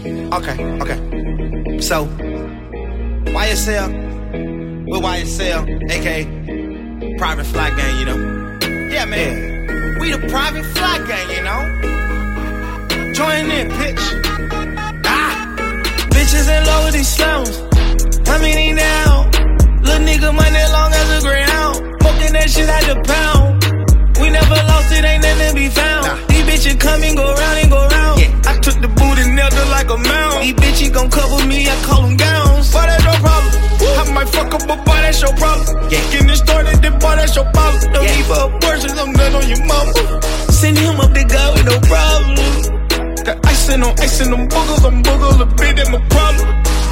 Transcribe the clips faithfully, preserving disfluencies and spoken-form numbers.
Okay, okay. So, Y S L, with Y S L, aka Private Fly Gang, you know. Yeah, man. Yeah. We the Private Fly Gang, you know. Join in, pitch. Ah! Bitches in love with these slums. How many now? Little nigga money long as a greyhound. Smoking that shit out the pound. We never lost it, ain't nothing to be found. Nah. These bitches come and go round and go round. Yeah. I took the boot and nailed her like a mound. These bitches gon' cover me, I call them gowns. Boy, that's no problem. Woo. I might fuck up, but boy, that's your problem. Yeah. Getting it started, then boy, that's your problem. No yeah. need for abortions, I'm done on your mama. Send him up the guy with no problem. Got icing on icing, them boogers on boogers, a bit in my problem.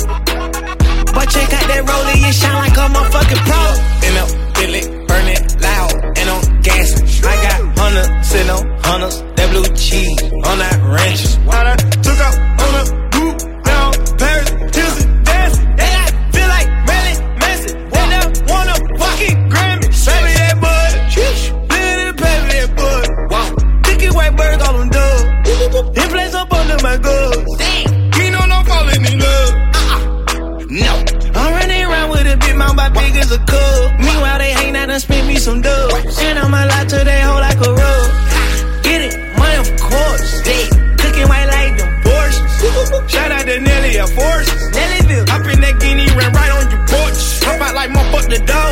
Boy, check out that roller, it shine like a motherfucking pro. And up, feel it, burn it loud, and I'm gassing. I got hundreds, sitting on hundreds, that blue cheese on that ranch. While I took out on the boot, down Paris, Tilson, dancing. And I feel like Marilyn Manson. They don't wanna fucking Grammy. Baby that bud, little baby that bud. Wow, thicky white birds, all them dubs. They place up under my guts. Damn, you know I'm falling in love. No, I'm running around with a big mouth about big as a cub. Meanwhile, they hang out and spend me some dubs. And on my lot till they hold like a rug. Get it, money of course. They cooking white like them Porsches. Shout out to Nelly, a force. Nellyville, hop in that guinea, ran right on your porch. Hop out like my fuck the dog.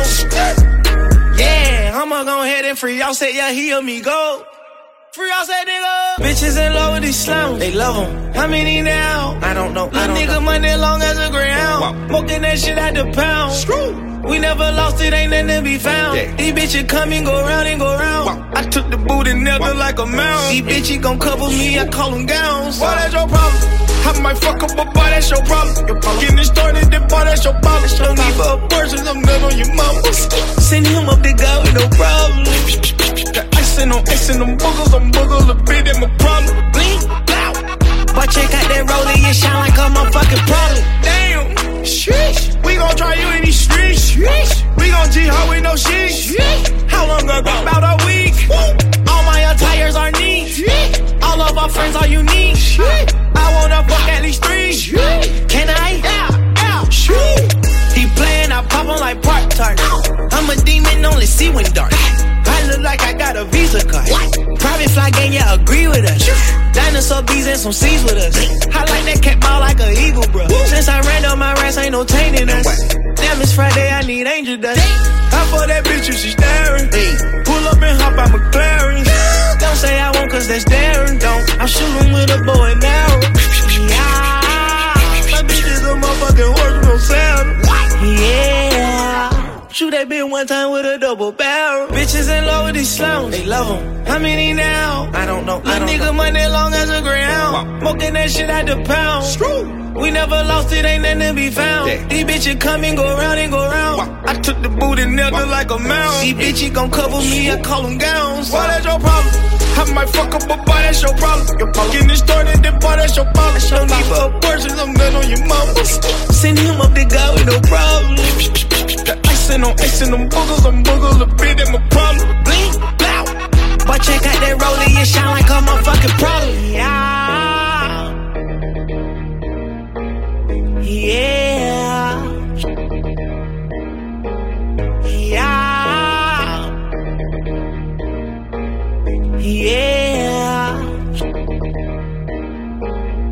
Yeah, I'ma go ahead and free y'all. Say yeah, he or me go. Free all say nigga. Bitches in love with these slums. They love them. How many now? I don't know. Little nigga know. Money long as a greyhound. Wow. Smoking that shit out the pound. Screw. We never lost it, ain't nothing to be found. Yeah. These bitches come and go round and go round. Wow. I took the boot and nailed her like a mound. These bitches gon' cover me, I call them gowns. Boy, that's your problem. I might fuck up, but boy, that's your problem. Your problem. Getting it started, then boy, that's your problem. No need for abortions, I'm done on your mama. Send him up the guy with no problem. Icing on icing, them boogers on boogers, a bit in my problem. Bling, blow. Boy, check out that roller, it shine like a motherfucking problem. Damn, sheesh. We gon' try you in these streets. Sheesh. We gon' G-Ho with no sheesh. How long ago? About a week. All my attires are neat. All of our friends are unique. I wanna fuck at least three. Can I? Yeah, yeah. He playin', I pop him like Park Tart. I'm a demon, only see when dark. I look like I got a Visa card. What? Private Fly Gang, yeah, agree with us. Dinosaur bees and some seeds with us. I like that cat ball like an eagle, bro. Since I ran up my rats, ain't no tainting us. Damn, it's Friday, I need angel dust. I for that bitch if she staring. Pull up and hop out McLaren. Don't say I won't, cause that's daring. Don't. I'm shooting with a bow and arrow. Yeah. My bitch is a motherfucking horse with no saddle. Yeah. Shoot that bitch one time with a double barrel. Bitches in love with these slums. They love them. How many now? I don't know. Little nigga money long as a greyhound. Wow. Smoking that shit out the pound. Screw. We never lost it, ain't nothing to be found. Yeah. These bitches come and go round and go round. Wow. I took the boot and nailed her like a mound. These bitches gon' cover me, I call them gowns. Boy, that's your problem. I might fuck up, but boy, that's your problem. Your problem. Getting it started, then boy, that's your problem. No need for abortions, I'm done on your mama. Send him up the guy with no problem. Icing on icing, them boogers on boogers, a bit in my problem. Bling, blow. Boy, check out that roller, it shine like a motherfucking problem. Yeah.